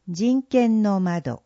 人権の窓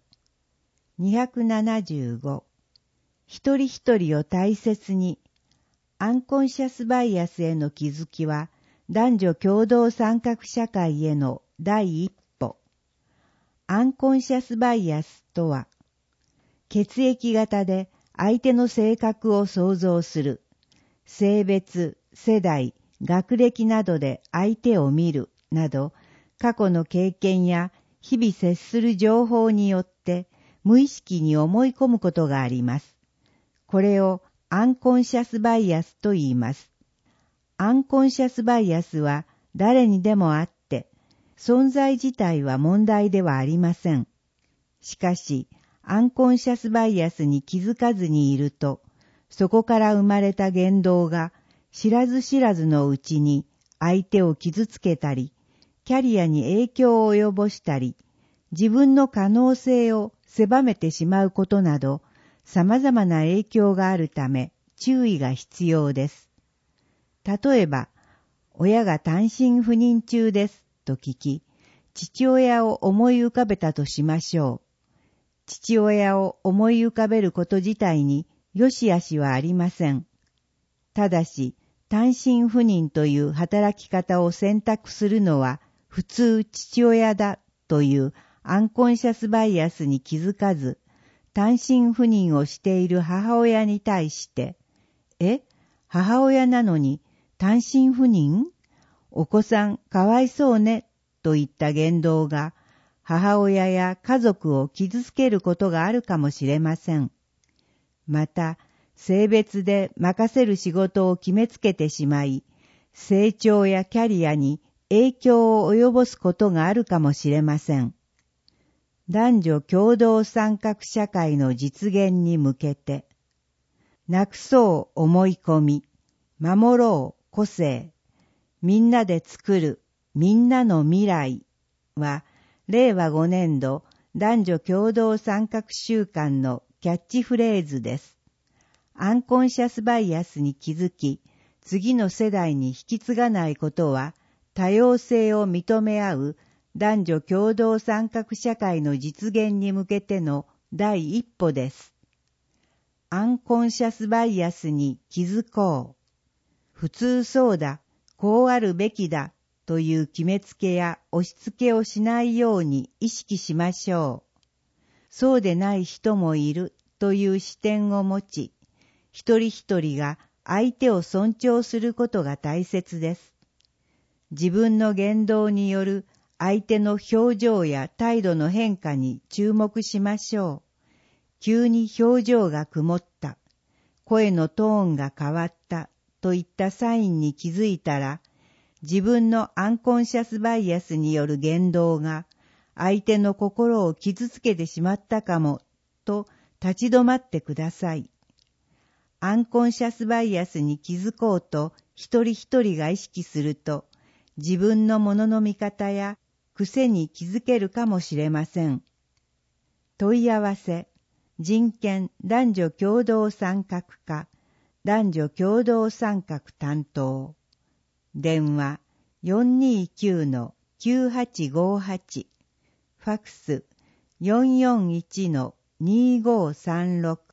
275一人一人を大切にアンコンシャスバイアスへの気づきは男女共同参画社会への第一歩。アンコンシャスバイアスとは血液型で相手の性格を想像する、性別、世代、学歴などで相手を見るなど過去の経験や日々接する情報によって無意識に思い込むことがあります。これをアンコンシャスバイアスと言います。アンコンシャスバイアスは誰にでもあって、存在自体は問題ではありません。しかし、アンコンシャスバイアスに気づかずにいると、そこから生まれた言動が知らず知らずのうちに相手を傷つけたり、キャリアに影響を及ぼしたり、自分の可能性を狭めてしまうことなど、様々な影響があるため注意が必要です。例えば、親が単身赴任中ですと聞き、父親を思い浮かべたとしましょう。父親を思い浮かべること自体に良し悪しはありません。ただし、単身赴任という働き方を選択するのは普通父親だというアンコンシャスバイアスに気づかず、単身赴任をしている母親に対して、母親なのに単身赴任？お子さんかわいそうねといった言動が母親や家族を傷つけることがあるかもしれません。また、性別で任せる仕事を決めつけてしまい、成長やキャリアに影響を及ぼすことがあるかもしれません。男女共同参画社会の実現に向けて、なくそう思い込み、守ろう個性、みんなで作るみんなの未来は、令和5年度男女共同参画週間のキャッチフレーズです。アンコンシャスバイアスに気づき、次の世代に引き継がないことは、多様性を認め合う男女共同参画社会の実現に向けての第一歩です。アンコンシャスバイアスに気づこう。普通そうだ、こうあるべきだという決めつけや押し付けをしないように意識しましょう。そうでない人もいるという視点を持ち、一人一人が相手を尊重することが大切です。自分の言動による相手の表情や態度の変化に注目しましょう。急に表情が曇った、声のトーンが変わったといったサインに気づいたら、自分のアンコンシャスバイアスによる言動が相手の心を傷つけてしまったかもと立ち止まってください。アンコンシャスバイアスに気づこうと一人一人が意識すると、自分のものの見方や癖に気づけるかもしれません。問い合わせ、人権男女共同参画課、男女共同参画担当。電話 429-9858、ファクス 441-2536